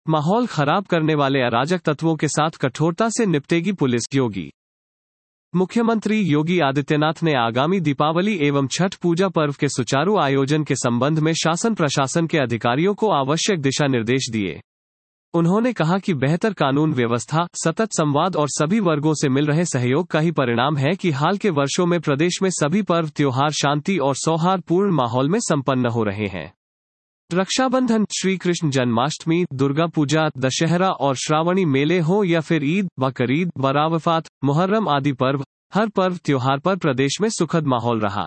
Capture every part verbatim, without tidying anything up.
माहौल खराब करने वाले अराजक तत्वों के साथ कठोरता से निपटेगी पुलिस। योगी मुख्यमंत्री योगी आदित्यनाथ ने आगामी दीपावली एवं छठ पूजा पर्व के सुचारू आयोजन के संबंध में शासन प्रशासन के अधिकारियों को आवश्यक दिशा निर्देश दिए। उन्होंने कहा कि बेहतर कानून व्यवस्था, सतत संवाद और सभी वर्गों से मिल रहे सहयोग का ही परिणाम है कि हाल के वर्षों में प्रदेश में सभी पर्व त्योहार शांति और सौहार्दपूर्ण माहौल में संपन्न हो रहे हैं। रक्षाबंधन, श्री कृष्ण जन्माष्टमी, दुर्गा पूजा, दशहरा और श्रावणी मेले हो या फिर ईद, बकरीद, बरावफात, मुहर्रम आदि पर्व, हर पर्व त्योहार पर प्रदेश में सुखद माहौल रहा।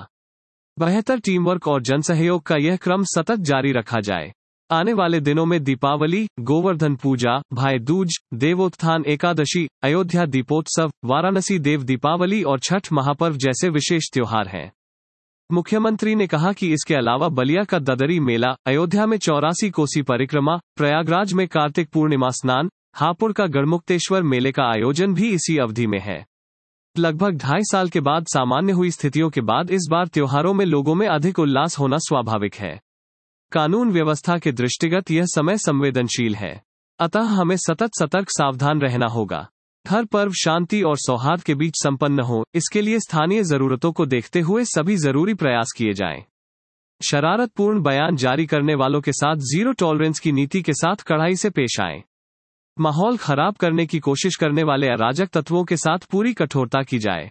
बेहतर टीमवर्क और जनसहयोग का यह क्रम सतत जारी रखा जाए। आने वाले दिनों में दीपावली, गोवर्धन पूजा, भाई दूज, देवोत्थान एकादशी, अयोध्या दीपोत्सव, वाराणसी देव दीपावली और छठ महापर्व जैसे विशेष त्योहार हैं। मुख्यमंत्री ने कहा कि इसके अलावा बलिया का ददरी मेला, अयोध्या में चौरासी कोसी परिक्रमा, प्रयागराज में कार्तिक पूर्णिमा स्नान, हापुड़ का गढ़मुक्तेश्वर मेले का आयोजन भी इसी अवधि में है। लगभग ढाई साल के बाद सामान्य हुई स्थितियों के बाद इस बार त्योहारों में लोगों में अधिक उल्लास होना स्वाभाविक है। कानून व्यवस्था के दृष्टिगत यह समय संवेदनशील है, अतः हमें सतत सतर्क सावधान रहना होगा। हर पर्व शांति और सौहार्द के बीच संपन्न हो, इसके लिए स्थानीय जरूरतों को देखते हुए सभी जरूरी प्रयास किए जाएं। शरारतपूर्ण बयान जारी करने वालों के साथ जीरो टॉलरेंस की नीति के साथ कड़ाई से पेश आएं। माहौल खराब करने की कोशिश करने वाले अराजक तत्वों के साथ पूरी कठोरता की जाए।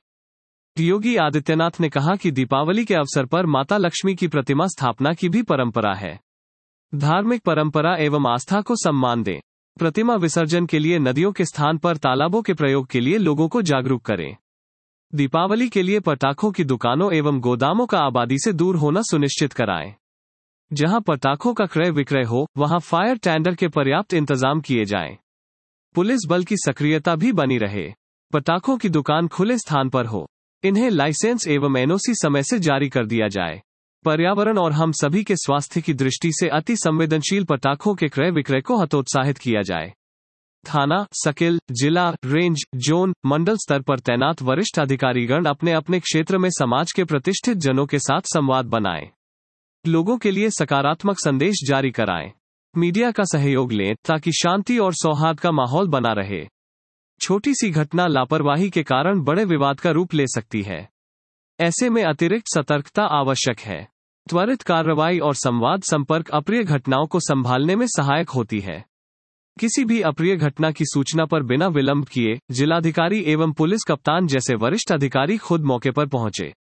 योगी आदित्यनाथ ने कहा कि दीपावली के अवसर पर माता लक्ष्मी की प्रतिमा स्थापना की भी परंपरा है। धार्मिक परंपरा एवं आस्था को सम्मान दें। प्रतिमा विसर्जन के लिए नदियों के स्थान पर तालाबों के प्रयोग के लिए लोगों को जागरूक करें। दीपावली के लिए पटाखों की दुकानों एवं गोदामों का आबादी से दूर होना सुनिश्चित कराएं। जहां पटाखों का क्रय विक्रय हो, वहां फायर टेंडर के पर्याप्त इंतजाम किए जाएं। पुलिस बल की सक्रियता भी बनी रहे। पटाखों की दुकान खुले स्थान पर हो, इन्हें लाइसेंस एवं एनओसी समय से जारी कर दिया जाए। पर्यावरण और हम सभी के स्वास्थ्य की दृष्टि से अति संवेदनशील पटाखों के क्रय विक्रय को हतोत्साहित किया जाए। थाना, सकिल, जिला, रेंज, जोन, मंडल स्तर पर तैनात वरिष्ठ अधिकारीगण अपने अपने क्षेत्र में समाज के प्रतिष्ठित जनों के साथ संवाद बनाएं। लोगों के लिए सकारात्मक संदेश जारी कराएं। मीडिया का सहयोग लें ताकि शांति और सौहार्द का माहौल बना रहे। छोटी सी घटना लापरवाही के कारण बड़े विवाद का रूप ले सकती है। ऐसे में अतिरिक्त सतर्कता आवश्यक है। त्वरित कार्रवाई और संवाद संपर्क अप्रिय घटनाओं को संभालने में सहायक होती है। किसी भी अप्रिय घटना की सूचना पर बिना विलंब किए जिलाधिकारी एवं पुलिस कप्तान जैसे वरिष्ठ अधिकारी खुद मौके पर पहुंचे।